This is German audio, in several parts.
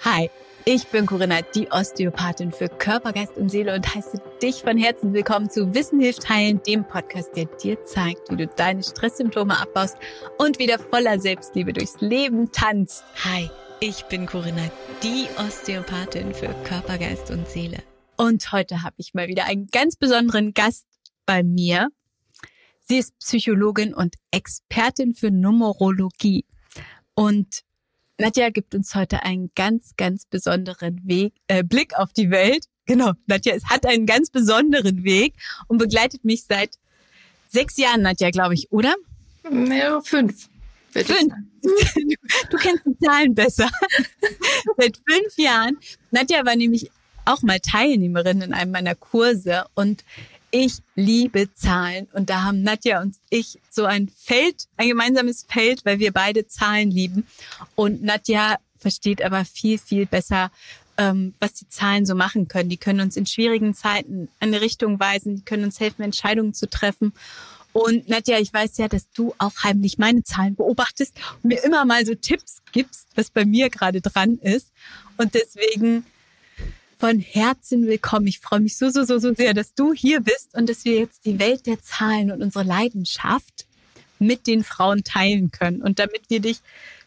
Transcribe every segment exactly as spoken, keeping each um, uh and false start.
Hi, ich bin Corinna, die Osteopathin für Körper, Geist und Seele und heiße dich von Herzen willkommen zu Wissen hilft heilen, dem Podcast, der dir zeigt, wie du deine Stresssymptome abbaust und wieder voller Selbstliebe durchs Leben tanzt. Hi, ich bin Corinna, die Osteopathin für Körper, Geist und Seele. Und heute habe ich mal wieder einen ganz besonderen Gast bei mir. Sie ist Psychologin und Expertin für Numerologie. Und Nadja gibt uns heute einen ganz, ganz besonderen Weg, äh, Blick auf die Welt. Genau, Nadja es hat einen ganz besonderen Weg und begleitet mich seit sechs Jahren, Nadja, glaube ich, oder? Ja, fünf. Fünf. Du, du kennst die Zahlen besser. Seit fünf Jahren. Nadja war nämlich auch mal Teilnehmerin in einem meiner Kurse und ich liebe Zahlen und da haben Nadja und ich so ein Feld, ein gemeinsames Feld, weil wir beide Zahlen lieben. Und Nadja versteht aber viel, viel besser, ähm, was die Zahlen so machen können. Die können uns in schwierigen Zeiten eine Richtung weisen, die können uns helfen, Entscheidungen zu treffen. Und Nadja, ich weiß ja, dass du auch heimlich meine Zahlen beobachtest und mir immer mal so Tipps gibst, was bei mir gerade dran ist. Und deswegen von Herzen willkommen. Ich freue mich so, so, so, so sehr, dass du hier bist und dass wir jetzt die Welt der Zahlen und unsere Leidenschaft mit den Frauen teilen können. Und damit wir dich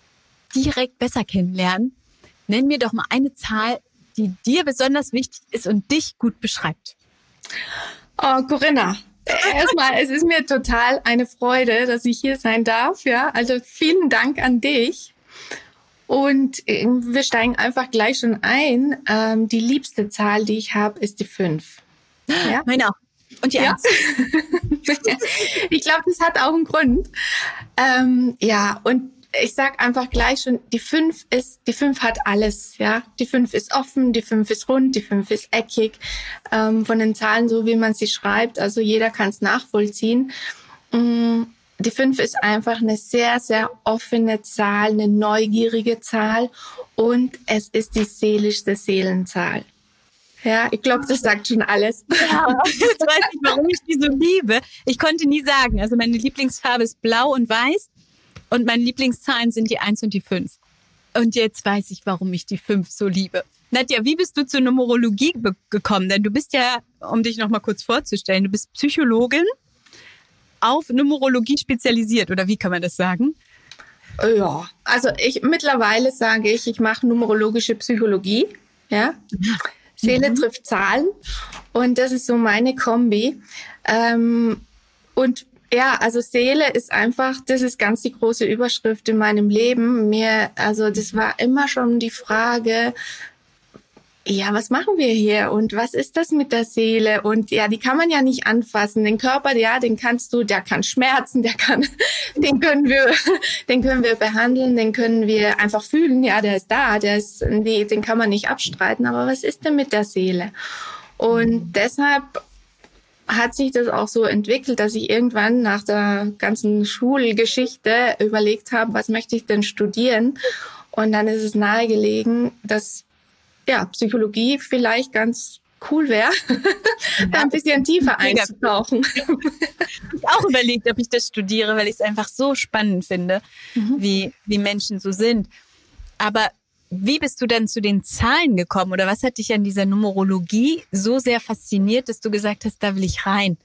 direkt besser kennenlernen, nenn mir doch mal eine Zahl, die dir besonders wichtig ist und dich gut beschreibt. Oh, Corinna, erstmal, es ist mir total eine Freude, dass ich hier sein darf. Ja, also vielen Dank an dich. Und wir steigen einfach gleich schon ein. Ähm, die liebste Zahl, die ich habe, ist die fünf. Ja? Meine auch. Und die eins. Ja. Ich glaube, das hat auch einen Grund. Ähm, ja, und ich sag einfach gleich schon, die fünf ist, die fünf hat alles. Ja, die fünf ist offen, die fünf ist rund, die fünf ist eckig. Ähm, von den Zahlen, so wie man sie schreibt, also jeder kann es nachvollziehen. Ähm, Die fünf ist einfach eine sehr, sehr offene Zahl, eine neugierige Zahl und es ist die seelischste Seelenzahl. Ja, ich glaube, das sagt schon alles. Ja, jetzt weiß ich, warum ich die so liebe. Ich konnte nie sagen, also meine Lieblingsfarbe ist blau und weiß und meine Lieblingszahlen sind die eins und die fünf. Und jetzt weiß ich, warum ich die fünf so liebe. Nadja, wie bist du zur Numerologie be- gekommen? Denn du bist ja, um dich noch mal kurz vorzustellen, du bist Psychologin, auf Numerologie spezialisiert, oder wie kann man das sagen? Ja, also ich mittlerweile sage ich, ich mache numerologische Psychologie, ja. Seele mhm. trifft Zahlen und das ist so meine Kombi. Ähm, und ja, also Seele ist einfach, das ist ganz die große Überschrift in meinem Leben. Mir, also das war immer schon die Frage, ja, was machen wir hier und was ist das mit der Seele? Und ja, die kann man ja nicht anfassen. Den Körper, ja, den kannst du, der kann schmerzen, der kann, den können wir, den können wir behandeln, den können wir einfach fühlen. Ja, der ist da, der ist, nee, den kann man nicht abstreiten. Aber was ist denn mit der Seele? Und deshalb hat sich das auch so entwickelt, dass ich irgendwann nach der ganzen Schulgeschichte überlegt habe, was möchte ich denn studieren? Und dann ist es nahegelegen, dass ja, Psychologie vielleicht ganz cool wäre, da ein bisschen tiefer einzutauchen. Ich habe auch überlegt, ob ich das studiere, weil ich es einfach so spannend finde, mhm. wie, wie Menschen so sind. Aber wie bist du dann zu den Zahlen gekommen oder was hat dich an dieser Numerologie so sehr fasziniert, dass du gesagt hast, da will ich rein?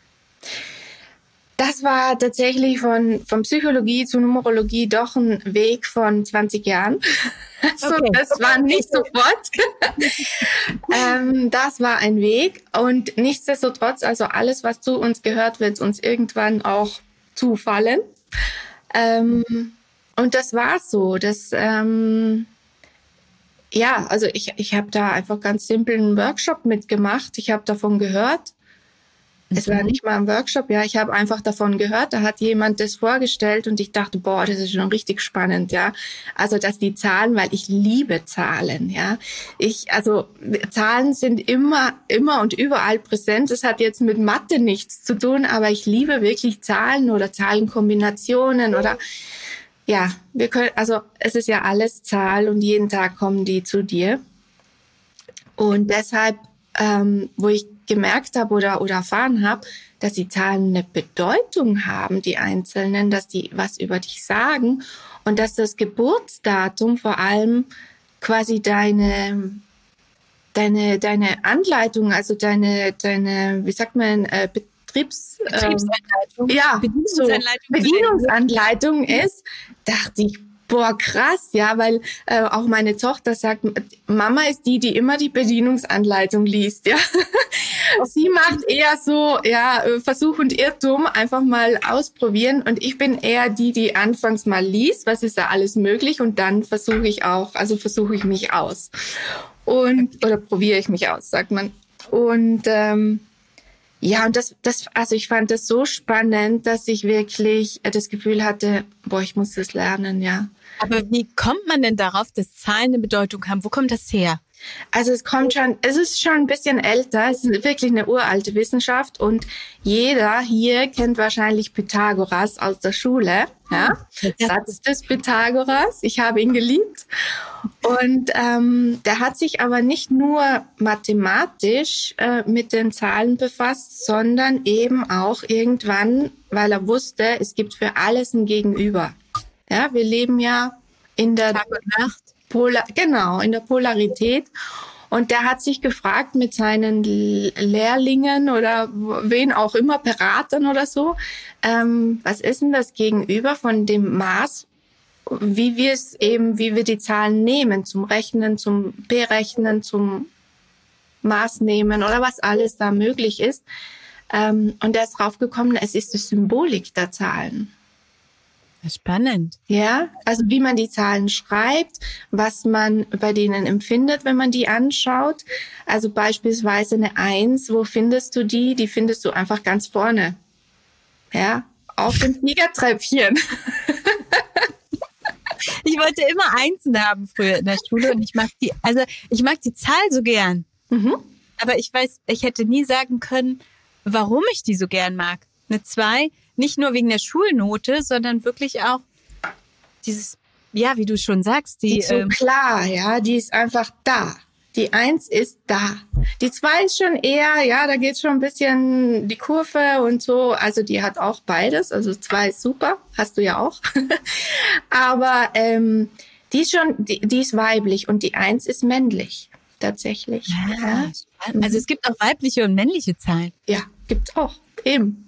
Das war tatsächlich von, von Psychologie zu Numerologie doch ein Weg von zwanzig Jahren. Also okay. Das war nicht sofort. ähm, das war ein Weg und nichtsdestotrotz, also alles, was zu uns gehört, wird uns irgendwann auch zufallen. Ähm, und das war so. Das, ähm, ja, also ich, ich habe da einfach ganz simpel einen Workshop mitgemacht. Ich habe davon gehört. Es war nicht mal ein Workshop, ja, ich habe einfach davon gehört, da hat jemand das vorgestellt und ich dachte, boah, das ist schon richtig spannend, ja. Also, dass die Zahlen, weil ich liebe Zahlen, ja. Ich, also, Zahlen sind immer, immer und überall präsent. Das hat jetzt mit Mathe nichts zu tun, aber ich liebe wirklich Zahlen oder Zahlenkombinationen oder, ja, wir können, also, es ist ja alles Zahl und jeden Tag kommen die zu dir. Und deshalb, ähm, wo ich gemerkt habe oder, oder erfahren habe, dass die Zahlen eine Bedeutung haben, die einzelnen, dass die was über dich sagen und dass das Geburtsdatum vor allem quasi deine, deine, deine Anleitung, also deine, deine, wie sagt man, äh, Betriebs, Betriebsanleitung. Ähm, ja, Bedienungsanleitung, so Bedienungsanleitung ist, dachte ich, boah, krass, ja, weil äh, auch meine Tochter sagt, Mama ist die, die immer die Bedienungsanleitung liest, ja. Sie macht eher so, ja, Versuch und Irrtum, einfach mal ausprobieren, und ich bin eher die, die anfangs mal liest, was ist da alles möglich, und dann versuche ich auch, also versuche ich mich aus. Und, oder probiere ich mich aus, sagt man. Und ähm, ja, und das, das, also ich fand das so spannend, dass ich wirklich das Gefühl hatte, boah, ich muss das lernen, ja. Aber wie kommt man denn darauf, dass Zahlen eine Bedeutung haben? Wo kommt das her? Also es kommt schon, es ist schon ein bisschen älter, es ist wirklich eine uralte Wissenschaft, und jeder hier kennt wahrscheinlich Pythagoras aus der Schule, ja, Satz des Pythagoras, ich habe ihn geliebt, und ähm, der hat sich aber nicht nur mathematisch äh, mit den Zahlen befasst, sondern eben auch irgendwann, weil er wusste, es gibt für alles ein Gegenüber. Ja, wir leben ja in der Tag und Nacht. Polar, genau, in der Polarität. Und der hat sich gefragt mit seinen Lehrlingen oder wen auch immer, Beratern oder so, ähm, was ist denn das Gegenüber von dem Maß, wie wir es eben, wie wir die Zahlen nehmen, zum Rechnen, zum Berechnen, zum Maß nehmen oder was alles da möglich ist. Ähm, und er ist draufgekommen, es ist die Symbolik der Zahlen. Spannend. Ja, also wie man die Zahlen schreibt, was man bei denen empfindet, wenn man die anschaut. Also beispielsweise eine Eins, wo findest du die? Die findest du einfach ganz vorne. Ja, auf dem Siegertreppchen. Ich wollte immer Einsen haben früher in der Schule, und ich mag die, also ich mag die Zahl so gern. Mhm. Aber ich weiß, ich hätte nie sagen können, warum ich die so gern mag. Eine Zwei, nicht nur wegen der Schulnote, sondern wirklich auch dieses, ja, wie du schon sagst, die, die ist so ähm, klar, ja, die ist einfach da. Die Eins ist da. Die Zwei ist schon eher, ja, da geht schon ein bisschen die Kurve und so. Also die hat auch beides. Also Zwei ist super, hast du ja auch. Aber ähm, die ist schon, die, die ist weiblich, und die Eins ist männlich, tatsächlich. Ja, ja. Also es gibt auch weibliche und männliche Zahlen. Ja, gibt's auch. Eben.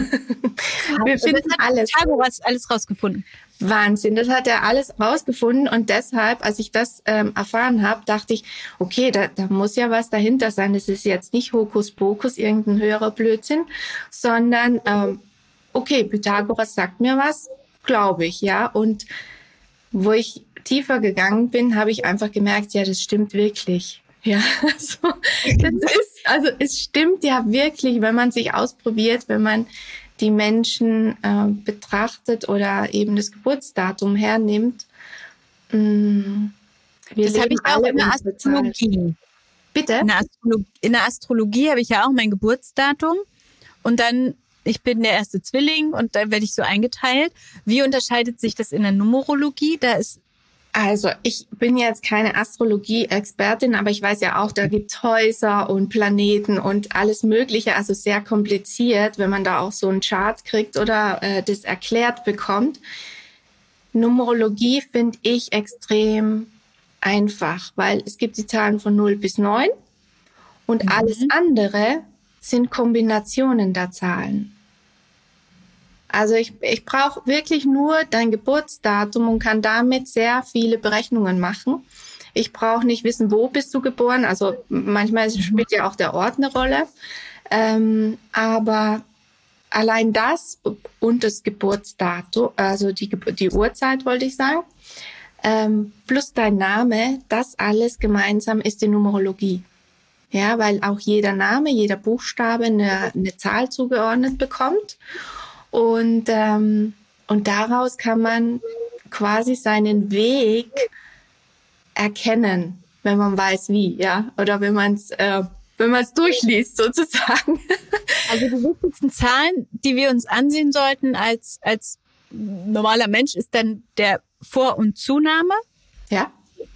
Wir finden das hat alles. Pythagoras alles rausgefunden. Wahnsinn, das hat er alles rausgefunden, und deshalb, als ich das ähm, erfahren habe, dachte ich, okay, da, da muss ja was dahinter sein. Das ist jetzt nicht Hokuspokus, irgendein höherer Blödsinn, sondern ähm, okay, Pythagoras sagt mir was, glaube ich, ja. Und wo ich tiefer gegangen bin, habe ich einfach gemerkt, ja, das stimmt wirklich. Ja, also, das ist, also es stimmt ja wirklich, wenn man sich ausprobiert, wenn man die Menschen äh, betrachtet oder eben das Geburtsdatum hernimmt. Mh, wir das habe ich auch in der Astrologie. Bitte? In der Astrologie, in der Astrologie habe ich ja auch mein Geburtsdatum, und dann, ich bin der erste Zwilling, und dann werde ich so eingeteilt. Wie unterscheidet sich das in der Numerologie? Da ist Also ich bin jetzt keine Astrologie-Expertin, aber ich weiß ja auch, da gibt es Häuser und Planeten und alles Mögliche, also sehr kompliziert, wenn man da auch so einen Chart kriegt oder äh, das erklärt bekommt. Numerologie finde ich extrem einfach, weil es gibt die Zahlen von null bis neun, und mhm. alles andere sind Kombinationen der Zahlen. Also ich, ich brauche wirklich nur dein Geburtsdatum und kann damit sehr viele Berechnungen machen. Ich brauche nicht wissen, wo bist du geboren. Also manchmal spielt ja auch der Ort eine Rolle. Ähm, aber allein das und das Geburtsdatum, also die, die Uhrzeit wollte ich sagen, ähm, plus dein Name, das alles gemeinsam ist die Numerologie. Ja, weil auch jeder Name, jeder Buchstabe eine, eine Zahl zugeordnet bekommt. Und, ähm, und daraus kann man quasi seinen Weg erkennen, wenn man weiß wie, ja, oder wenn man es äh, wenn man es durchliest sozusagen. Also die wichtigsten Zahlen, die wir uns ansehen sollten als als normaler Mensch, ist dann der Vor- und Zunahme, ja,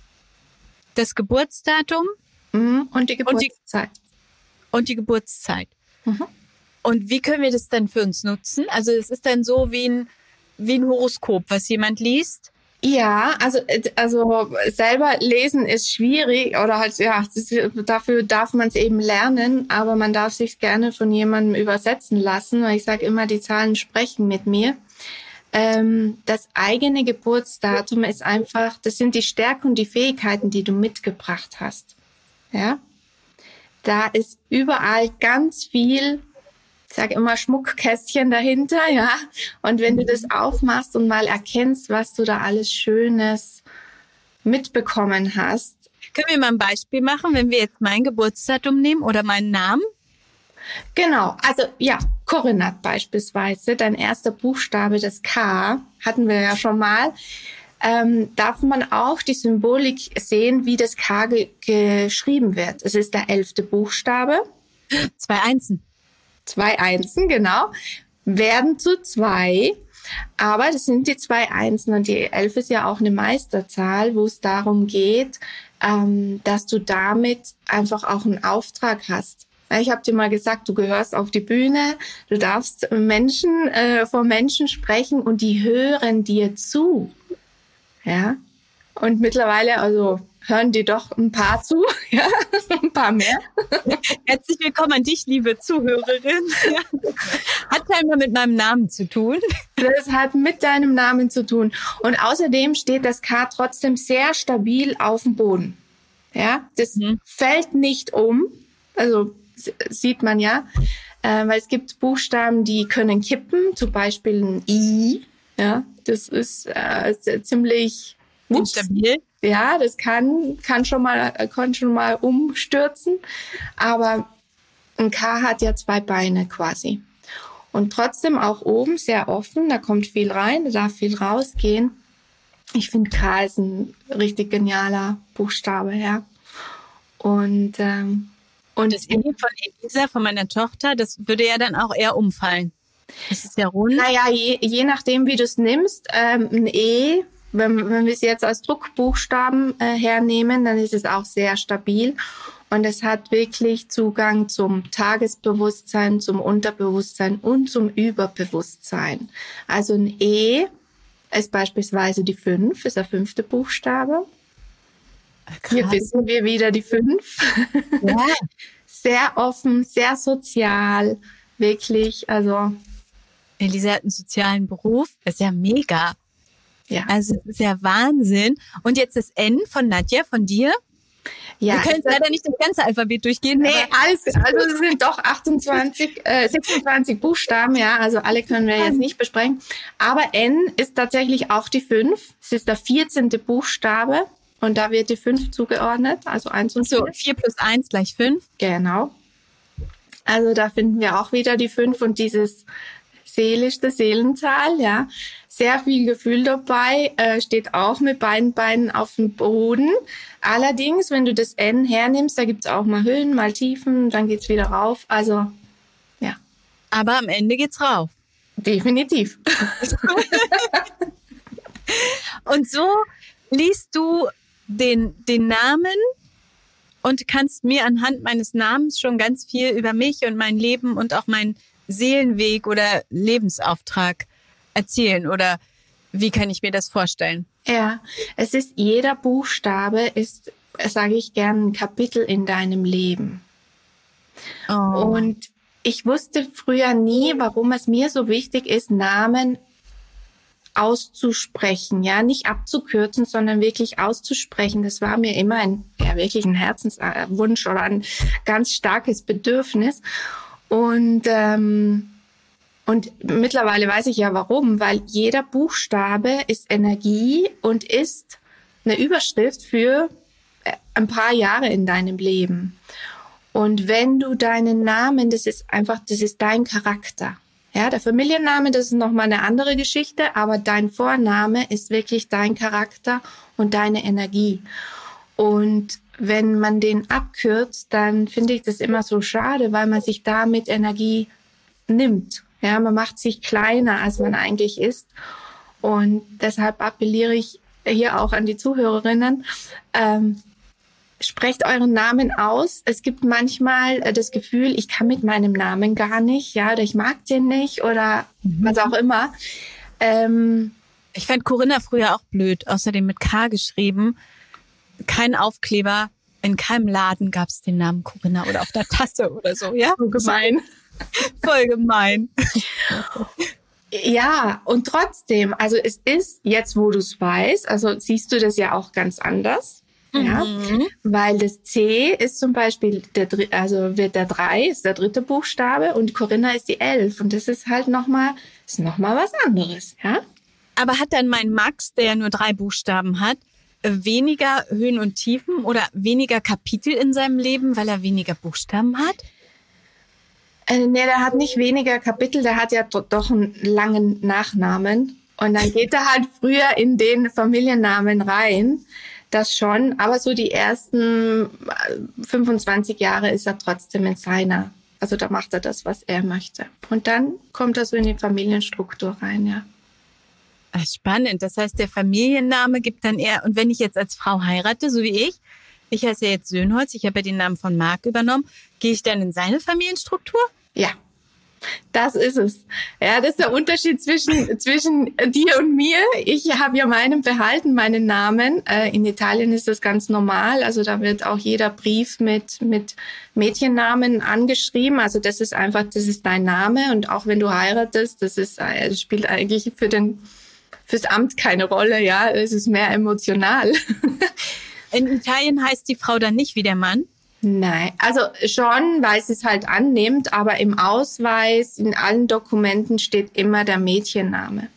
das Geburtsdatum mhm. und die Geburtszeit. Und die, und die Geburtszeit. Mhm. Und wie können wir das dann für uns nutzen? Also es ist dann so wie ein, wie ein Horoskop, was jemand liest. Ja, also, also selber lesen ist schwierig oder halt, ja, ist, dafür darf man es eben lernen, aber man darf sich gerne von jemandem übersetzen lassen, weil ich sage immer, die Zahlen sprechen mit mir. Ähm, das eigene Geburtsdatum ist einfach, das sind die Stärken und die Fähigkeiten, die du mitgebracht hast. Ja, da ist überall ganz viel, ich sage immer Schmuckkästchen dahinter, ja. Und wenn du das aufmachst und mal erkennst, was du da alles Schönes mitbekommen hast. Können wir mal ein Beispiel machen, wenn wir jetzt mein Geburtsdatum nehmen oder meinen Namen? Genau, also ja, Corinna beispielsweise, dein erster Buchstabe, das K, hatten wir ja schon mal. Ähm, darf man auch die Symbolik sehen, wie das K ge- geschrieben wird. Es ist der elfte Buchstabe. Zwei Einsen. Zwei Einsen, genau, werden zu zwei, aber das sind die zwei Einsen und die elf ist ja auch eine Meisterzahl, wo es darum geht, ähm, dass du damit einfach auch einen Auftrag hast. Ich habe dir mal gesagt, du gehörst auf die Bühne, du darfst Menschen äh, vor Menschen sprechen und die hören dir zu, ja. Und mittlerweile, also hören die doch ein paar zu, ja, ein paar mehr. Herzlich willkommen an dich, liebe Zuhörerin. Ja. Hat scheinbar mit meinem Namen zu tun. Das hat mit deinem Namen zu tun. Und außerdem steht das K trotzdem sehr stabil auf dem Boden. Ja, das mhm. fällt nicht um, also sieht man ja, äh, weil es gibt Buchstaben, die können kippen, zum Beispiel ein I, ja, das ist äh, ziemlich instabil. Ja, das kann, kann schon mal, kann schon mal umstürzen. Aber ein K hat ja zwei Beine quasi. Und trotzdem auch oben sehr offen. Da kommt viel rein, da darf viel rausgehen. Ich finde, K ist ein richtig genialer Buchstabe, ja. Und, ähm, und das E von Elisa, von meiner Tochter, das würde ja dann auch eher umfallen. Das ist ja rund. Naja, je, je nachdem, wie du es nimmst, ähm, ein E, Wenn, wenn wir es jetzt als Druckbuchstaben äh, hernehmen, dann ist es auch sehr stabil und es hat wirklich Zugang zum Tagesbewusstsein, zum Unterbewusstsein und zum Überbewusstsein. Also ein E ist beispielsweise die fünf, ist der fünfte Buchstabe. Krass. Hier wissen wir wieder die fünf. Ja. Sehr offen, sehr sozial, wirklich. Also Elisa hat einen sozialen Beruf, das ist ja mega. Ja. Also das ist ja Wahnsinn. Und jetzt das N von Nadja, von dir. Ja, wir können leider nicht das ganze Alphabet durchgehen. Nee, alles, also es sind doch achtundzwanzig, äh, sechsundzwanzig Buchstaben, ja, also alle können wir jetzt nicht besprechen. Aber N ist tatsächlich auch die fünf. Es ist der vierzehnte Buchstabe und da wird die fünf zugeordnet, also eins und so. vier plus eins gleich fünf. Genau. Also da finden wir auch wieder die fünf und dieses seelischste Seelenzahl, ja. Sehr viel Gefühl dabei, äh, steht auch mit beiden Beinen auf dem Boden. Allerdings, wenn du das N hernimmst, da gibt's auch mal Höhen, mal Tiefen, dann geht's wieder rauf. Also, ja. Aber am Ende geht's rauf. Definitiv. Und so liest du den, den Namen und kannst mir anhand meines Namens schon ganz viel über mich und mein Leben und auch meinen Seelenweg oder Lebensauftrag erzählen, oder wie kann ich mir das vorstellen? Ja, es ist, jeder Buchstabe ist, sage ich gern, ein Kapitel in deinem Leben. Oh. Und ich wusste früher nie, warum es mir so wichtig ist, Namen auszusprechen, ja, nicht abzukürzen, sondern wirklich auszusprechen. Das war mir immer ein, ja, wirklich ein Herzenswunsch oder ein ganz starkes Bedürfnis. Und ähm, Und mittlerweile weiß ich ja warum, weil jeder Buchstabe ist Energie und ist eine Überschrift für ein paar Jahre in deinem Leben. Und wenn du deinen Namen, das ist einfach, das ist dein Charakter. Ja, der Familienname, das ist nochmal eine andere Geschichte, aber dein Vorname ist wirklich dein Charakter und deine Energie. Und wenn man den abkürzt, dann finde ich das immer so schade, weil man sich damit Energie nimmt. Ja, man macht sich kleiner, als man eigentlich ist. Und deshalb appelliere ich hier auch an die Zuhörerinnen, ähm, sprecht euren Namen aus. Es gibt manchmal äh, das Gefühl, ich kann mit meinem Namen gar nicht, ja, oder ich mag den nicht oder mhm. was auch immer. Ähm, Ich fand Corinna früher auch blöd, außerdem mit K geschrieben. Kein Aufkleber, in keinem Laden gab es den Namen Corinna oder auf der Tasse oder so, ja? So gemein. Voll gemein. Ja, und trotzdem, also es ist, jetzt wo du es weißt, also siehst du das ja auch ganz anders. Ja, Mhm. weil das C ist zum Beispiel, der, also wird der drei, ist der dritte Buchstabe und Corinna ist die elf und das ist halt nochmal, ist noch mal was anderes, ja. Aber hat dann mein Max, der ja nur drei Buchstaben hat, weniger Höhen und Tiefen oder weniger Kapitel in seinem Leben, weil er weniger Buchstaben hat? Äh, nee, der hat nicht weniger Kapitel, der hat ja do- doch einen langen Nachnamen und dann geht er halt früher in den Familiennamen rein. Das schon, aber so die ersten fünfundzwanzig Jahre ist er trotzdem in seiner. Also da macht er das, was er möchte. Und dann kommt er so in die Familienstruktur rein, ja. Ach, spannend. Das heißt, der Familienname gibt dann eher, und wenn ich jetzt als Frau heirate, so wie ich, ich heiße ja jetzt Söhnholz, ich habe ja den Namen von Marc übernommen, gehe ich dann in seine Familienstruktur? Ja, das ist es. Ja, das ist der Unterschied zwischen, zwischen dir und mir. Ich habe ja meinen behalten, meinen Namen. Äh, in Italien ist das ganz normal. Also da wird auch jeder Brief mit, mit Mädchennamen angeschrieben. Also das ist einfach, das ist dein Name. Und auch wenn du heiratest, das ist, das spielt eigentlich für den, fürs Amt keine Rolle. Ja, es ist mehr emotional. In Italien heißt die Frau dann nicht wie der Mann? Nein, also schon, weil sie es halt annimmt, aber im Ausweis, in allen Dokumenten steht immer der Mädchenname.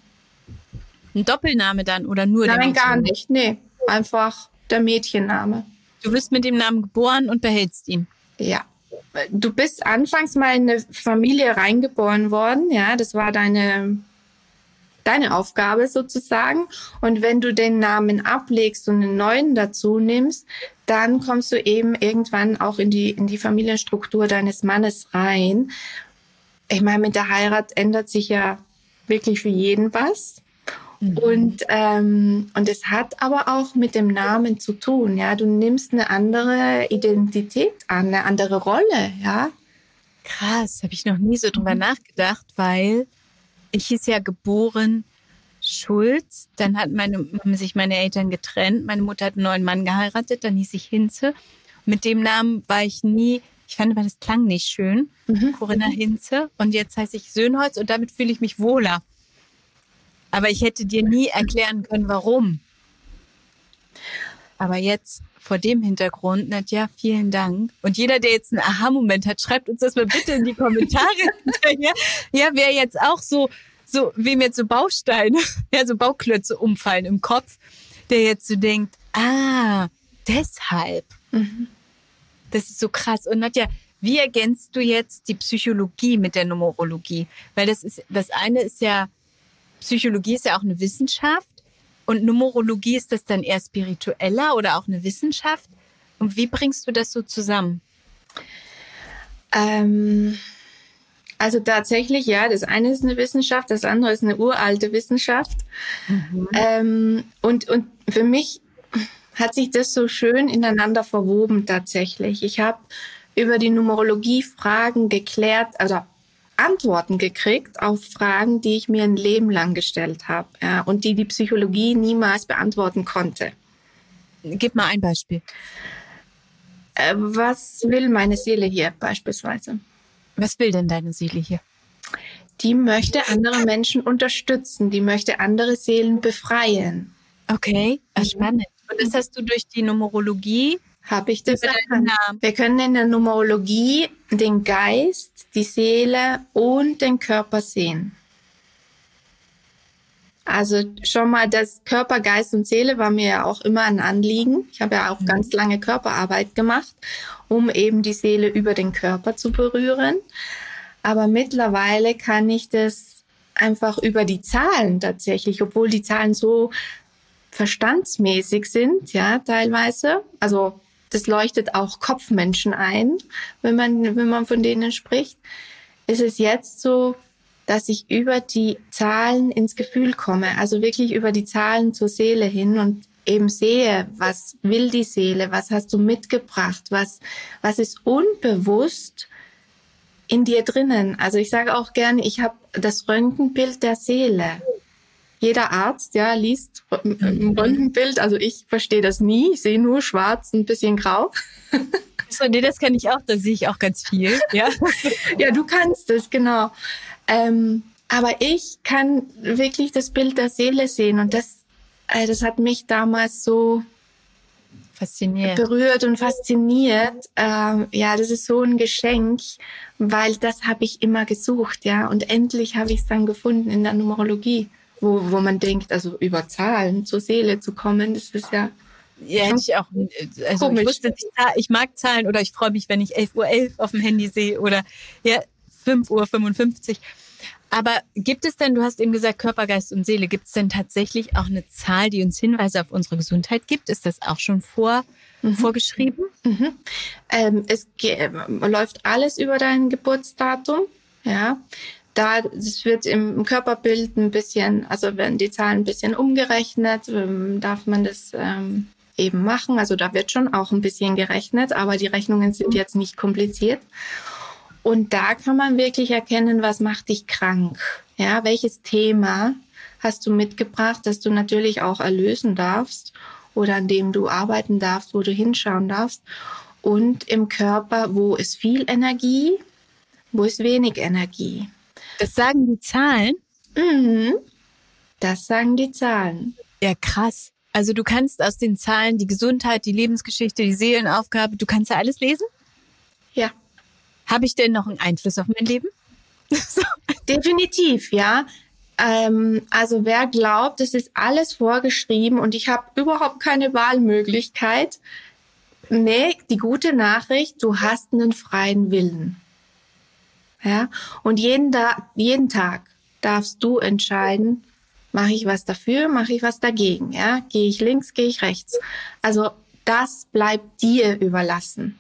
Ein Doppelname dann oder nur der Nein, Mädchenname? gar nicht, nee, einfach der Mädchenname. Du bist mit dem Namen geboren und behältst ihn? Ja, du bist anfangs mal in eine Familie reingeboren worden, ja, das war deine... deine Aufgabe sozusagen. Und wenn du den Namen ablegst und einen neuen dazu nimmst, dann kommst du eben irgendwann auch in die, in die Familienstruktur deines Mannes rein. Ich meine, mit der Heirat ändert sich ja wirklich für jeden was. Mhm. Und, ähm, und es hat aber auch mit dem Namen zu tun. Ja, du nimmst eine andere Identität an, eine andere Rolle. Ja, krass, habe ich noch nie so drüber mhm. nachgedacht, weil ich hieß ja geboren Schulz, dann hat meine, haben sich meine Eltern getrennt, meine Mutter hat einen neuen Mann geheiratet, dann hieß ich Hinze. Mit dem Namen war ich nie, ich fand, das klang nicht schön, mhm. Corinna Hinze, und jetzt heiße ich Söhnholz und damit fühle ich mich wohler. Aber ich hätte dir nie erklären können, warum. Aber jetzt vor dem Hintergrund, Nadja, vielen Dank. Und jeder, der jetzt einen Aha-Moment hat, schreibt uns das mal bitte in die Kommentare. ja, ja wer jetzt auch so, so, wem jetzt so Bausteine, ja, so Bauklötze umfallen im Kopf, der jetzt so denkt, ah, deshalb. Mhm. Das ist so krass. Und Nadja, wie ergänzt du jetzt die Psychologie mit der Numerologie? Weil das ist, das eine ist ja, Psychologie ist ja auch eine Wissenschaft. Und Numerologie, ist das dann eher spiritueller oder auch eine Wissenschaft? Und wie bringst du das so zusammen? Ähm, also tatsächlich, ja, das eine ist eine Wissenschaft, das andere ist eine uralte Wissenschaft. Mhm. Ähm, und, und für mich hat sich das so schön ineinander verwoben tatsächlich. Ich habe über die Numerologie Fragen geklärt, also Antworten gekriegt auf Fragen, die ich mir ein Leben lang gestellt habe, ja, und die die Psychologie niemals beantworten konnte. Gib mal ein Beispiel. Äh, was will meine Seele hier beispielsweise? Was will denn deine Seele hier? Die möchte andere Menschen unterstützen, die möchte andere Seelen befreien. Okay, spannend. Und das hast du durch die Numerologie? Habe ich das erkannt. Wir können in der Numerologie den Geist, die Seele und den Körper sehen. Also schon mal das Körper, Geist und Seele war mir ja auch immer ein Anliegen. Ich habe ja auch mhm. ganz lange Körperarbeit gemacht, um eben die Seele über den Körper zu berühren. Aber mittlerweile kann ich das einfach über die Zahlen tatsächlich, obwohl die Zahlen so verstandsmäßig sind, ja, teilweise. Also das leuchtet auch Kopfmenschen ein, wenn man, wenn man von denen spricht. Ist es jetzt so, dass ich über die Zahlen ins Gefühl komme, also wirklich über die Zahlen zur Seele hin und eben sehe, was will die Seele, was hast du mitgebracht, was, was ist unbewusst in dir drinnen. Also ich sage auch gerne, ich habe das Röntgenbild der Seele. jeder Arzt, ja, liest im Röntgenbild. Also ich verstehe das nie. Ich sehe nur schwarz, ein bisschen grau. So, nee, das kenne ich auch. Da sehe ich auch ganz viel. Ja, ja, du kannst es, genau. Ähm, aber ich kann wirklich das Bild der Seele sehen. Und das, äh, das hat mich damals so fasziniert. berührt und fasziniert. Ähm, ja, das ist so ein Geschenk, weil das habe ich immer gesucht. Ja, und endlich habe ich es dann gefunden in der Numerologie. Wo, wo man denkt, also über Zahlen zur Seele zu kommen, das ist ja... Ja, hätte ich auch. Also komisch. Ich wusste, ich, ich mag Zahlen oder ich freue mich, wenn ich elf Uhr elf auf dem Handy sehe oder ja, fünf Uhr fünfundfünfzig. Aber gibt es denn, du hast eben gesagt, Körper, Geist und Seele, gibt es denn tatsächlich auch eine Zahl, die uns Hinweise auf unsere Gesundheit gibt? Ist das auch schon vor, mhm. vorgeschrieben? Mhm. Ähm, es ge- läuft alles über dein Geburtsdatum, ja. Da, es wird im Körperbild ein bisschen, also werden die Zahlen ein bisschen umgerechnet, ähm, darf man das ähm, eben machen. Also da wird schon auch ein bisschen gerechnet, aber die Rechnungen sind jetzt nicht kompliziert. Und da kann man wirklich erkennen, was macht dich krank? Ja, welches Thema hast du mitgebracht, das du natürlich auch erlösen darfst oder an dem du arbeiten darfst, wo du hinschauen darfst. Und im Körper, wo ist viel Energie, wo ist wenig Energie? Das sagen die Zahlen? Mhm. Das sagen die Zahlen. Ja, krass. Also du kannst aus den Zahlen die Gesundheit, die Lebensgeschichte, die Seelenaufgabe, du kannst ja alles lesen? Ja. Habe ich denn noch einen Einfluss auf mein Leben? So. Definitiv, ja. Ähm, also wer glaubt, es ist alles vorgeschrieben und ich habe überhaupt keine Wahlmöglichkeit. Nee, die gute Nachricht, du hast einen freien Willen. Ja, und jeden, da, jeden Tag darfst du entscheiden, mache ich was dafür, mache ich was dagegen, ja, gehe ich links, gehe ich rechts. Also das bleibt dir überlassen.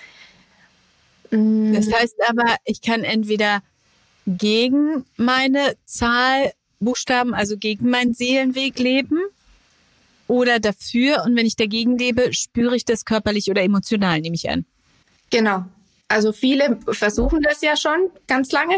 Das heißt aber, ich kann entweder gegen meine Zahl, Buchstaben, also gegen meinen Seelenweg leben oder dafür. Und wenn ich dagegen lebe, spüre ich das körperlich oder emotional, nehme ich an. Genau. Also viele versuchen das ja schon ganz lange,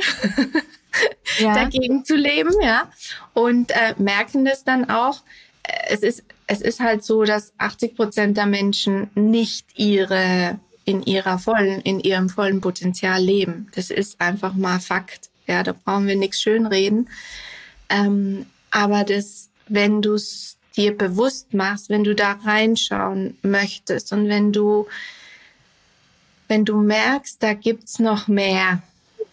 ja. dagegen zu leben, ja, und äh, merken das dann auch. Es ist, es ist halt so, dass achtzig Prozent der Menschen nicht ihre, in ihrer vollen, in ihrem vollen Potenzial leben. Das ist einfach mal Fakt. Ja, da brauchen wir nichts schönreden. Ähm, aber das, wenn du es dir bewusst machst, wenn du da reinschauen möchtest und wenn du Wenn du merkst, da gibt's noch mehr,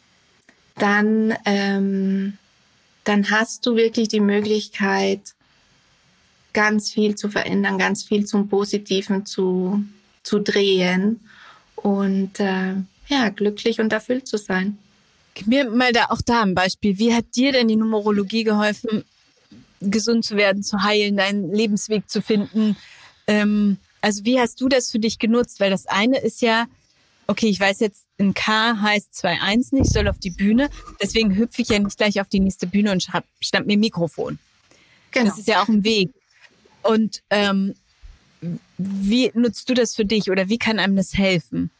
dann, ähm, dann hast du wirklich die Möglichkeit, ganz viel zu verändern, ganz viel zum Positiven zu, zu drehen und äh, ja, glücklich und erfüllt zu sein. Gib mir mal da auch da ein Beispiel. Wie hat dir denn die Numerologie geholfen, gesund zu werden, zu heilen, deinen Lebensweg zu finden? Ähm, also wie hast du das für dich genutzt? Weil das eine ist ja, okay, ich weiß jetzt, ein K heißt zwei eins nicht, soll auf die Bühne. Deswegen hüpfe ich ja nicht gleich auf die nächste Bühne und schnapp mir ein Mikrofon. Genau. Das ist ja auch ein Weg. Und ähm, wie nutzt du das für dich oder wie kann einem das helfen?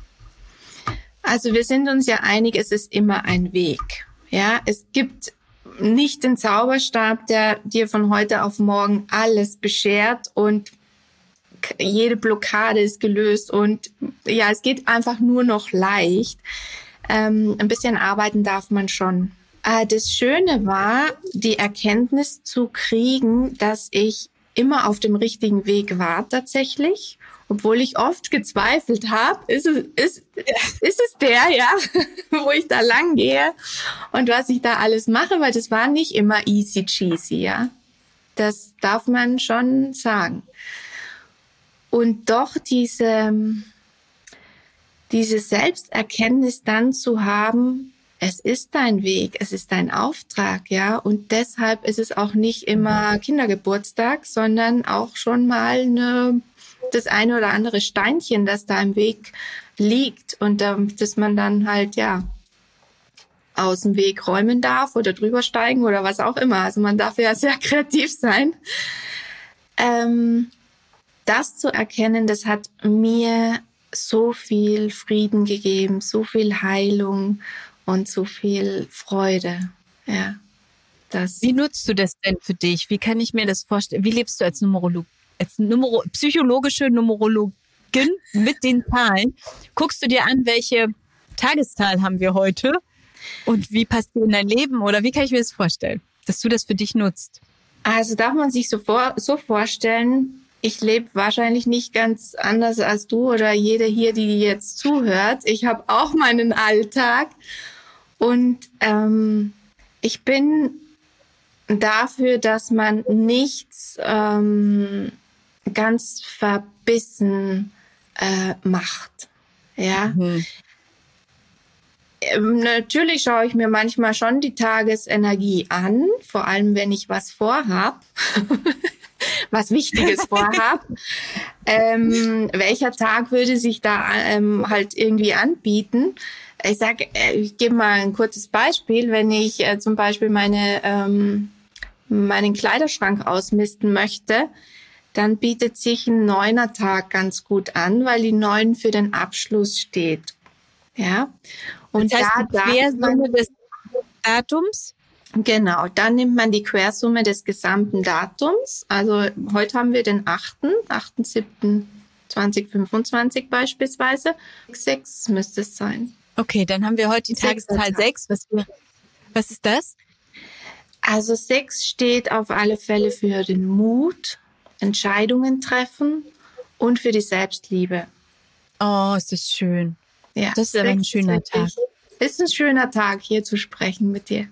Also wir sind uns ja einig, es ist immer ein Weg. Ja, es gibt nicht den Zauberstab, der dir von heute auf morgen alles beschert und jede Blockade ist gelöst und ja, es geht einfach nur noch leicht. Ähm, ein bisschen arbeiten darf man schon. Äh, das Schöne war, die Erkenntnis zu kriegen, dass ich immer auf dem richtigen Weg war tatsächlich. Obwohl ich oft gezweifelt habe, ist es, ist, ist es der, ja, wo ich da lang gehe und was ich da alles mache, weil das war nicht immer easy cheesy, ja. Das darf man schon sagen. Und doch diese, diese Selbsterkenntnis dann zu haben, es ist dein Weg, es ist dein Auftrag, ja. Und deshalb ist es auch nicht immer Kindergeburtstag, sondern auch schon mal eine, das eine oder andere Steinchen, das da im Weg liegt und ähm, dass man dann halt, ja, aus dem Weg räumen darf oder drüber steigen oder was auch immer. Also man darf ja sehr kreativ sein. Ähm, Das zu erkennen, das hat mir so viel Frieden gegeben, so viel Heilung und so viel Freude. Ja, Das Wie nutzt du das denn für dich? Wie kann ich mir das vorstellen? Wie lebst du als Numerolog, als Numero, psychologische Numerologin mit den Zahlen? Guckst du dir an, welche Tageszahl haben wir heute? Und wie passt die in dein Leben? Oder wie kann ich mir das vorstellen, dass du das für dich nutzt? Also darf man sich so, vor, so vorstellen, ich lebe wahrscheinlich nicht ganz anders als du oder jede hier, die jetzt zuhört. Ich habe auch meinen Alltag und ähm, ich bin dafür, dass man nichts ähm, ganz verbissen äh, macht. Ja. Mhm. Ähm, natürlich schaue ich mir manchmal schon die Tagesenergie an, vor allem wenn ich was vorhab, was Wichtiges vorhab. ähm, welcher Tag würde sich da ähm, halt irgendwie anbieten? Ich sage, ich gebe mal ein kurzes Beispiel. Wenn ich äh, zum Beispiel meine, ähm, meinen Kleiderschrank ausmisten möchte, dann bietet sich ein Neuner-Tag ganz gut an, weil die Neun für den Abschluss steht. Ja. Und das heißt, da die Quersumme des Datums? Genau, dann nimmt man die Quersumme des gesamten Datums. Also heute haben wir den achten siebten zweitausendfünfundzwanzig beispielsweise. sechs müsste es sein. Okay, dann haben wir heute die Tageszahl sechs. Was, was ist das? Also sechs steht auf alle Fälle für den Mut, Entscheidungen treffen und für die Selbstliebe. Oh, ist das schön. Ja, das ist aber ein schöner Tag. Ist ein schöner Tag, hier zu sprechen mit dir.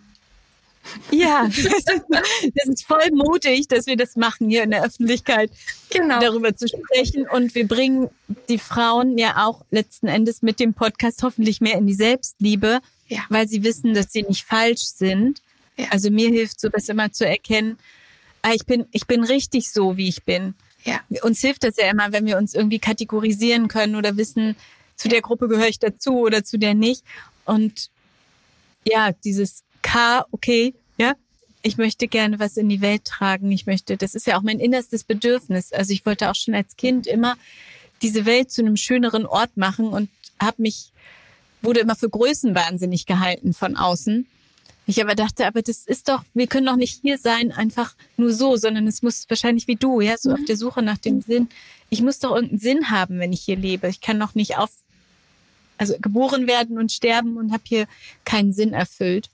Ja, das ist, das ist voll mutig, dass wir das machen hier in der Öffentlichkeit, genau, darüber zu sprechen. Und wir bringen die Frauen ja auch letzten Endes mit dem Podcast hoffentlich mehr in die Selbstliebe, ja, weil sie wissen, dass sie nicht falsch sind. Ja. Also mir hilft sowas immer zu erkennen, ah, ich bin, ich bin richtig so, wie ich bin. Ja. Uns hilft das ja immer, wenn wir uns irgendwie kategorisieren können oder wissen, zu der Gruppe gehöre ich dazu oder zu der nicht. Und ja, dieses K, okay, ja, ich möchte gerne was in die Welt tragen. Ich möchte, das ist ja auch mein innerstes Bedürfnis. Also ich wollte auch schon als Kind immer diese Welt zu einem schöneren Ort machen und habe mich, wurde immer für größenwahnsinnig gehalten von außen. Ich aber dachte, aber das ist doch, wir können doch nicht hier sein, einfach nur so, sondern es muss wahrscheinlich wie du, ja, so auf der Suche nach dem Sinn. Ich muss doch irgendeinen Sinn haben, wenn ich hier lebe. Ich kann doch nicht auf, also geboren werden und sterben und habe hier keinen Sinn erfüllt.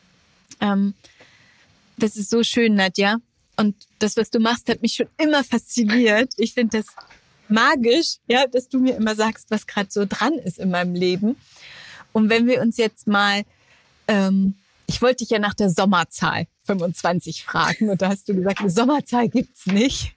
Ähm, das ist so schön, Nadja. Und das, was du machst, hat mich schon immer fasziniert. Ich finde das magisch, ja, dass du mir immer sagst, was gerade so dran ist in meinem Leben. Und wenn wir uns jetzt mal, ähm, ich wollte dich ja nach der Sommerzahl fünfundzwanzig fragen und da hast du gesagt, eine Sommerzahl gibt's nicht.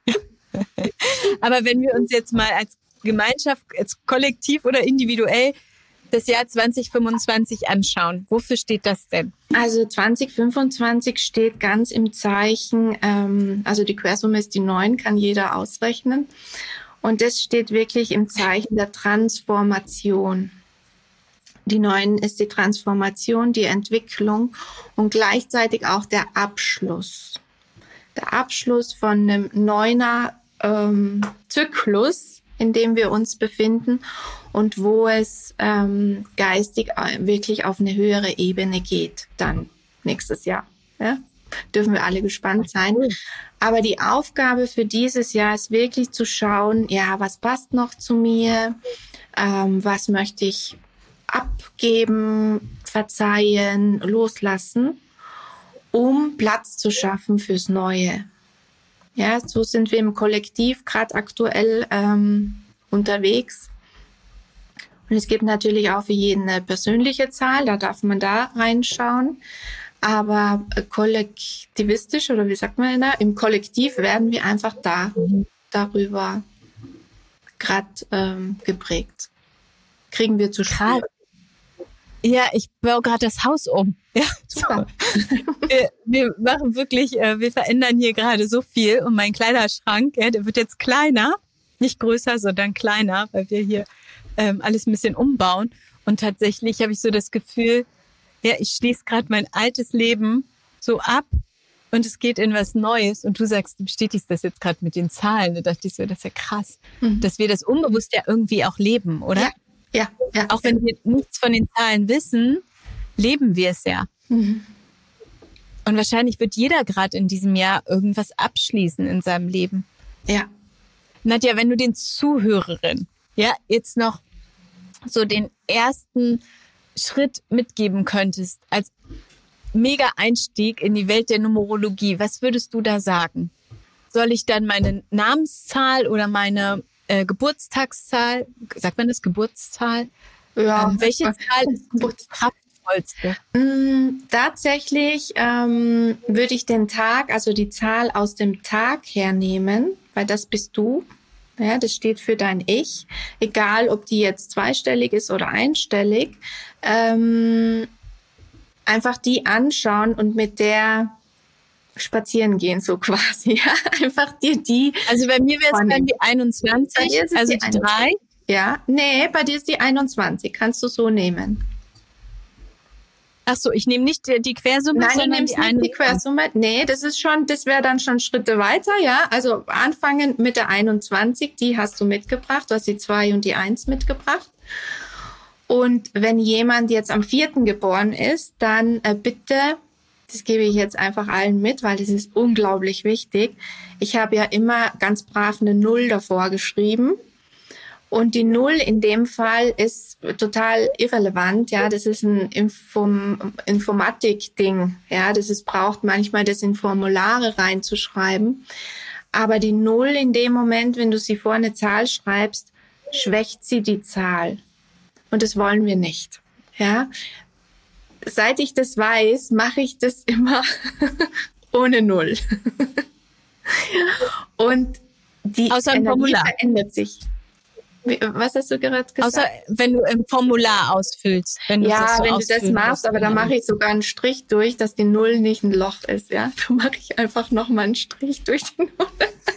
Aber wenn wir uns jetzt mal als Gemeinschaft, als Kollektiv oder individuell das Jahr zwanzig fünfundzwanzig anschauen. Wofür steht das denn? Also zwanzig fünfundzwanzig steht ganz im Zeichen, ähm, also die Quersumme ist die neun, kann jeder ausrechnen. Und das steht wirklich im Zeichen der Transformation. Die neun ist die Transformation, die Entwicklung und gleichzeitig auch der Abschluss. Der Abschluss von einem neuner ähm, Zyklus, in dem wir uns befinden und wo es ähm, geistig wirklich auf eine höhere Ebene geht, dann nächstes Jahr. Ja? Dürfen wir alle gespannt sein. Aber die Aufgabe für dieses Jahr ist wirklich zu schauen, ja, was passt noch zu mir, ähm, was möchte ich abgeben, verzeihen, loslassen, um Platz zu schaffen fürs Neue. Ja, so sind wir im Kollektiv gerade aktuell ähm, unterwegs. Und es gibt natürlich auch für jeden eine persönliche Zahl, da darf man da reinschauen. Aber kollektivistisch, oder wie sagt man da, im Kollektiv werden wir einfach da darüber gerade ähm, geprägt. Kriegen wir zu spüren. Ja, ich baue gerade das Haus um. Ja, super. wir, wir machen wirklich, äh, wir verändern hier gerade so viel und mein Kleiderschrank, ja, der wird jetzt kleiner, nicht größer, sondern kleiner, weil wir hier ähm, alles ein bisschen umbauen. Und tatsächlich habe ich so das Gefühl, ja, ich schließe gerade mein altes Leben so ab und es geht in was Neues. Und du sagst, du bestätigst das jetzt gerade mit den Zahlen. Da dachte ich so, das ist ja krass, mhm. dass wir das unbewusst ja irgendwie auch leben, oder? Ja. Ja, ja. Auch wenn wir nichts von den Zahlen wissen, leben wir es ja. Mhm. Und wahrscheinlich wird jeder gerade in diesem Jahr irgendwas abschließen in seinem Leben. Ja. Nadja, wenn du den Zuhörerinnen ja jetzt noch so den ersten Schritt mitgeben könntest als mega Einstieg in die Welt der Numerologie, was würdest du da sagen? Soll ich dann meine Namenszahl oder meine äh, Geburtstagszahl, sagt man das, Geburtszahl? Ja. Ähm, welche Zahl ist die kraftvollste? Mm, tatsächlich ähm, würde ich den Tag, also die Zahl aus dem Tag hernehmen, weil das bist du. Ja, das steht für dein Ich. Egal, ob die jetzt zweistellig ist oder einstellig. Ähm, einfach die anschauen und mit der spazieren gehen, so quasi. Ja, einfach dir die. Also bei mir wäre es dann die einundzwanzig, also die, die drei. Ja, nee, bei dir ist die einundzwanzig. Kannst du so nehmen. Ach so, ich nehme nicht die, die Quersumme, Nein, sondern du nimmst die nicht die Quersumme. Nee, das ist schon, das wäre dann schon Schritte weiter, ja. Also anfangen mit der einundzwanzig, die hast du mitgebracht. Du hast die zwei und die eins mitgebracht. Und wenn jemand jetzt am vierten geboren ist, dann äh, bitte, das gebe ich jetzt einfach allen mit, weil das ist unglaublich wichtig. Ich habe ja immer ganz brav eine Null davor geschrieben. Und die Null in dem Fall ist total irrelevant. Ja, das ist ein Inform- Informatik-Ding. Ja, das ist, braucht manchmal das in Formulare reinzuschreiben. Aber die Null in dem Moment, wenn du sie vor eine Zahl schreibst, schwächt sie die Zahl. Und das wollen wir nicht. Ja, seit ich das weiß, mache ich das immer ohne Null. Und die Außer im Energie Formular. verändert sich. Was hast du gerade gesagt? Außer wenn du ein Formular ausfüllst. Wenn du ja, das so wenn du das machst, musst, aber da mache ich sogar einen Strich durch, dass die Null nicht ein Loch ist. Ja, da mache ich einfach nochmal einen Strich durch die Null.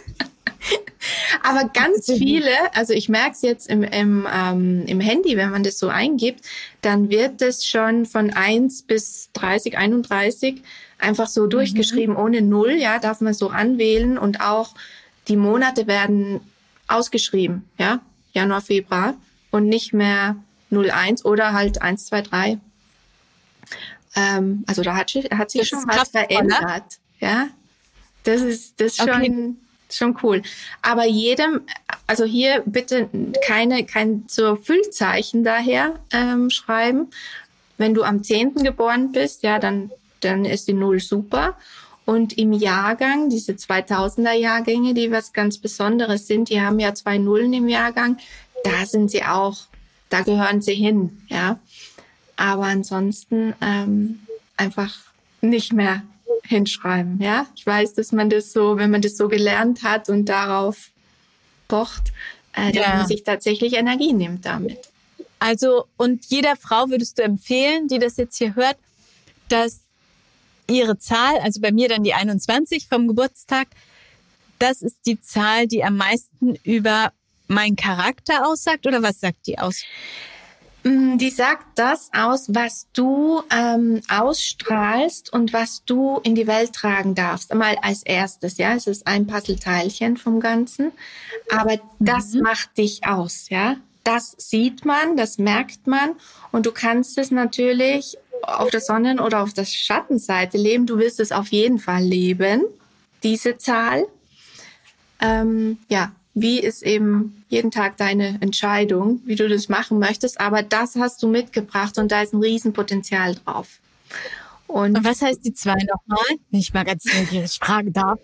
Aber ganz viele, also ich merke es jetzt im, im, ähm, im Handy, wenn man das so eingibt, dann wird das schon von eins bis dreißig, einunddreißig einfach so mhm. durchgeschrieben, ohne Null. Ja, darf man so anwählen und auch die Monate werden ausgeschrieben. Ja. Januar, Februar und nicht mehr null eins oder halt eins, zwei, drei. Ähm, also da hat, hat sich das schon was verändert. Ja, das ist, das ist schon, okay. schon cool. Aber jedem, also hier bitte keine, kein so Füllzeichen daher ähm, schreiben. Wenn du am zehnten geboren bist, ja, dann, dann ist die Null super. Und im Jahrgang, diese zweitausender Jahrgänge, die was ganz Besonderes sind, die haben ja zwei Nullen im Jahrgang, da sind sie auch, da gehören sie hin, ja. Aber ansonsten ähm, einfach nicht mehr hinschreiben, ja. Ich weiß, dass man das so, wenn man das so gelernt hat und darauf pocht, äh, dass ja. man sich tatsächlich Energie nimmt damit. Also, und jeder Frau würdest du empfehlen, die das jetzt hier hört, dass ihre Zahl, also bei mir dann die einundzwanzig vom Geburtstag, das ist die Zahl, die am meisten über meinen Charakter aussagt, oder was sagt die aus? Die sagt das aus, was du ähm, ausstrahlst und was du in die Welt tragen darfst. Einmal als erstes, ja, es ist ein Puzzleteilchen vom Ganzen, aber das mhm. macht dich aus, ja. Das sieht man, das merkt man und du kannst es natürlich auf der Sonnen- oder auf der Schattenseite leben. Du wirst es auf jeden Fall leben, diese Zahl. Ähm, ja, wie ist eben jeden Tag deine Entscheidung, wie du das machen möchtest. Aber das hast du mitgebracht und da ist ein Riesenpotenzial drauf. Und, und was heißt die zwei nochmal? Wenn ich mal ganz neugierig fragen darf.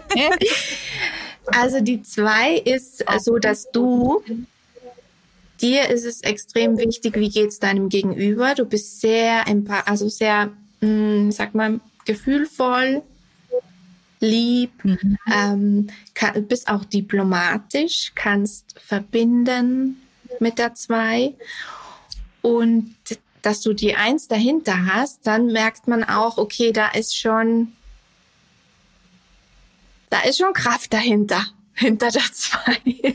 Also die zwei ist so, dass du... Dir ist es extrem wichtig, wie geht's deinem Gegenüber. Du bist sehr, also sehr, mh, sag mal, gefühlvoll, lieb, mhm. ähm, kann, bist auch diplomatisch, kannst verbinden mit der zwei. Und dass du die Eins dahinter hast, dann merkt man auch, okay, da ist schon, da ist schon Kraft dahinter, hinter der zwei.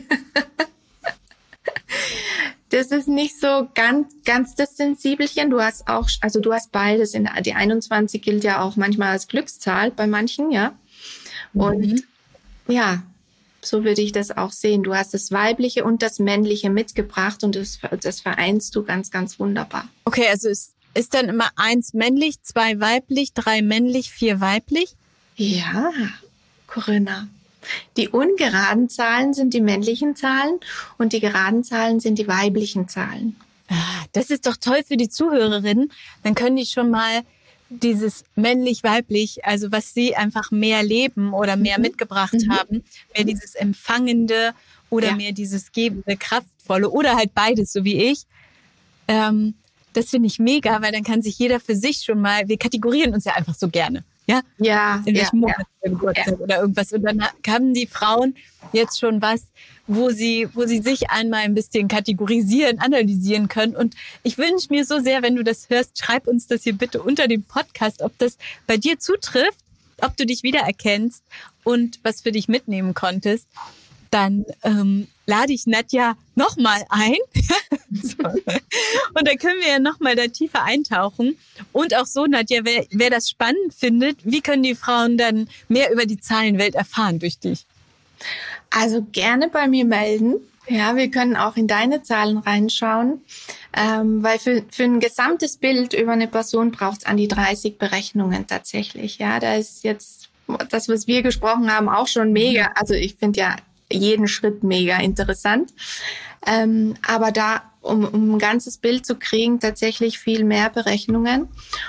Das ist nicht so ganz, ganz das Sensibelchen. Du hast auch, also du hast beides. In, die einundzwanzig gilt ja auch manchmal als Glückszahl bei manchen, ja. Und mhm. ja, so würde ich das auch sehen. Du hast das Weibliche und das Männliche mitgebracht und das, das vereinst du ganz, ganz wunderbar. Okay, also ist ist dann immer eins männlich, zwei weiblich, drei männlich, vier weiblich? Ja, Corinna. Die ungeraden Zahlen sind die männlichen Zahlen und die geraden Zahlen sind die weiblichen Zahlen. Das ist doch toll für die Zuhörerinnen. Dann können die schon mal dieses männlich-weiblich, also was sie einfach mehr leben oder mehr mhm. mitgebracht mhm. haben, mehr dieses Empfangende oder ja. mehr dieses Gebende, Kraftvolle oder halt beides, so wie ich. Ähm, das finde ich mega, weil dann kann sich jeder für sich schon mal, wir kategorieren uns ja einfach so gerne. Ja, ja, in welchem ja, Monat ja, Geburtstag ja. oder irgendwas. Und dann haben die Frauen jetzt schon was, wo sie, wo sie sich einmal ein bisschen kategorisieren, analysieren können. Und ich wünsche mir so sehr, wenn du das hörst, schreib uns das hier bitte unter dem Podcast, ob das bei dir zutrifft, ob du dich wiedererkennst und was für dich mitnehmen konntest. Dann ähm, lade ich Nadja nochmal ein. So. Und dann können wir ja nochmal da tiefer eintauchen. Und auch so, Nadja, wer, wer das spannend findet, wie können die Frauen dann mehr über die Zahlenwelt erfahren durch dich? Also gerne bei mir melden. Ja, wir können auch in deine Zahlen reinschauen, ähm, weil für, für ein gesamtes Bild über eine Person braucht es an die dreißig Berechnungen tatsächlich. Ja, da ist jetzt das, was wir gesprochen haben, auch schon mega. Also ich finde ja jeden Schritt mega interessant. Ähm, aber da, um, um ein ganzes Bild zu kriegen, tatsächlich viel mehr Berechnungen.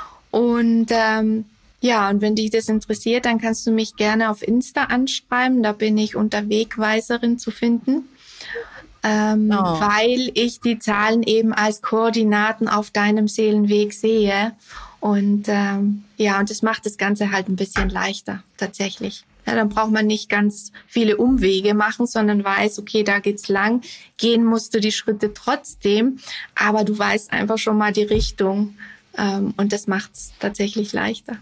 Und ähm, ja, und wenn dich das interessiert, dann kannst du mich gerne auf Insta anschreiben. Da bin ich unter Wegweiserin zu finden, ähm, oh. weil ich die Zahlen eben als Koordinaten auf deinem Seelenweg sehe. Und ähm, ja, und das macht das Ganze halt ein bisschen leichter, tatsächlich. Ja, dann braucht man nicht ganz viele Umwege machen, sondern weiß, okay, da geht's lang. Gehen musst du die Schritte trotzdem, aber du weißt einfach schon mal die Richtung ähm, und das macht's tatsächlich leichter.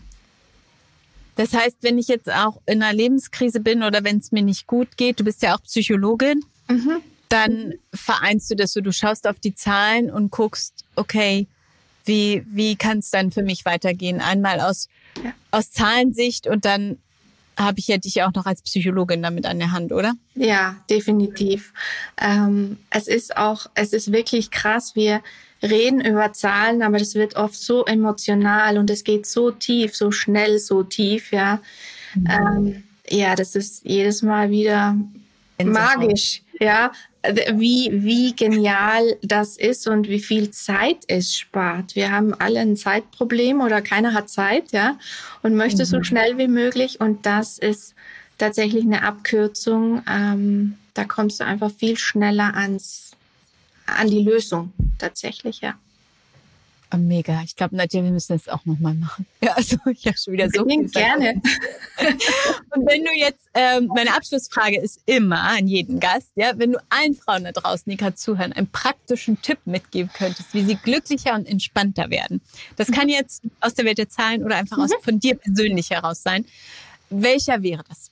Das heißt, wenn ich jetzt auch in einer Lebenskrise bin oder wenn es mir nicht gut geht, du bist ja auch Psychologin, mhm. dann vereinst du das so, du schaust auf die Zahlen und guckst, okay, wie, wie kann es dann für mich weitergehen? Einmal aus, ja. aus Zahlensicht und dann habe ich ja dich auch noch als Psychologin damit an der Hand, oder? Ja, definitiv. Ähm, es ist auch, es ist wirklich krass. Wir reden über Zahlen, aber das wird oft so emotional und es geht so tief, so schnell, so tief, ja. Mhm. Ähm, ja, das ist jedes Mal wieder magisch, ja. Wie, wie genial das ist und wie viel Zeit es spart. Wir haben alle ein Zeitproblem oder keiner hat Zeit, ja, und möchte mhm. so schnell wie möglich. Und das ist tatsächlich eine Abkürzung. Ähm, da kommst du einfach viel schneller ans, an die Lösung tatsächlich, ja. Oh, mega. Ich glaube, Nadja, wir müssen das auch nochmal machen. Ja, also ich habe schon wieder so viel gerne. Und wenn du jetzt, ähm, meine Abschlussfrage ist immer an jeden Gast, ja, wenn du allen Frauen da draußen, die gerade zuhören, einen praktischen Tipp mitgeben könntest, wie sie glücklicher und entspannter werden. Das kann jetzt aus der Welt der Zahlen oder einfach mhm. aus von dir persönlich heraus sein. Welcher wäre das?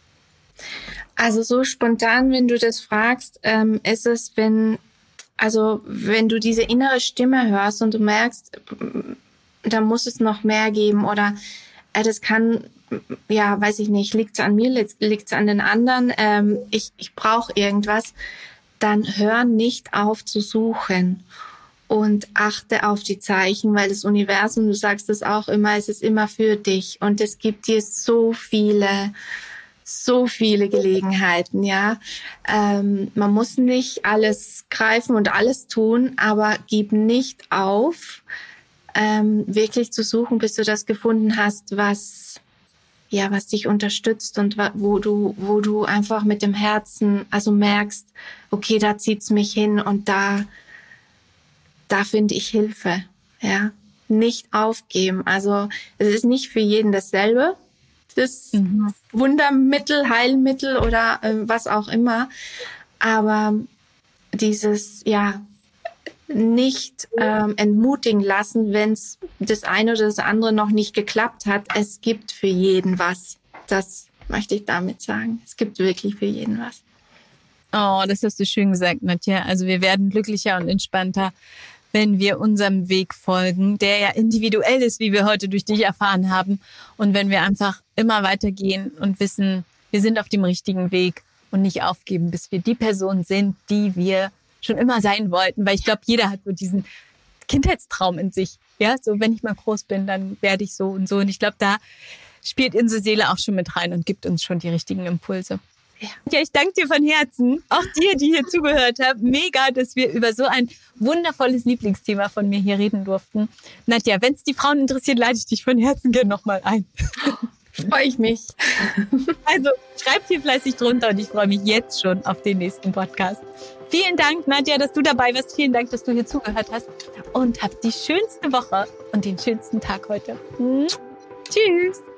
Also so spontan, wenn du das fragst, ähm, ist es, wenn Also wenn du diese innere Stimme hörst und du merkst, da muss es noch mehr geben oder äh, das kann, ja, weiß ich nicht, liegt es an mir, liegt es an den anderen, ähm, ich, ich brauche irgendwas, dann hör nicht auf zu suchen und achte auf die Zeichen, weil das Universum, du sagst das auch immer, es ist immer für dich und es gibt dir so viele So viele Gelegenheiten, ja. Ähm, man muss nicht alles greifen und alles tun, aber gib nicht auf, ähm, wirklich zu suchen, bis du das gefunden hast, was, ja, was dich unterstützt und wo du, wo du einfach mit dem Herzen, also merkst, okay, da zieht's mich hin und da, da finde ich Hilfe, ja. Nicht aufgeben. Also, es ist nicht für jeden dasselbe. Das mhm. Wundermittel, Heilmittel oder äh, was auch immer. Aber dieses, ja, nicht ähm, entmutigen lassen, wenn es das eine oder das andere noch nicht geklappt hat. Es gibt für jeden was. Das möchte ich damit sagen. Es gibt wirklich für jeden was. Oh, das hast du schön gesagt, Nadja. Also wir werden glücklicher und entspannter, wenn wir unserem Weg folgen, der ja individuell ist, wie wir heute durch dich erfahren haben. Und wenn wir einfach immer weitergehen und wissen, wir sind auf dem richtigen Weg und nicht aufgeben, bis wir die Person sind, die wir schon immer sein wollten. Weil ich glaube, jeder hat so diesen Kindheitstraum in sich. Ja, so wenn ich mal groß bin, dann werde ich so und so. Und ich glaube, da spielt unsere Seele auch schon mit rein und gibt uns schon die richtigen Impulse. Ja. ja, ich danke dir von Herzen, auch dir, die hier zugehört haben. Mega, dass wir über so ein wundervolles Lieblingsthema von mir hier reden durften. Nadja, wenn es die Frauen interessiert, lade ich dich von Herzen gerne nochmal ein. Freue ich mich. Also schreibt hier fleißig drunter und ich freue mich jetzt schon auf den nächsten Podcast. Vielen Dank, Nadja, dass du dabei warst. Vielen Dank, dass du hier zugehört hast. Und habt die schönste Woche und den schönsten Tag heute. Tschüss.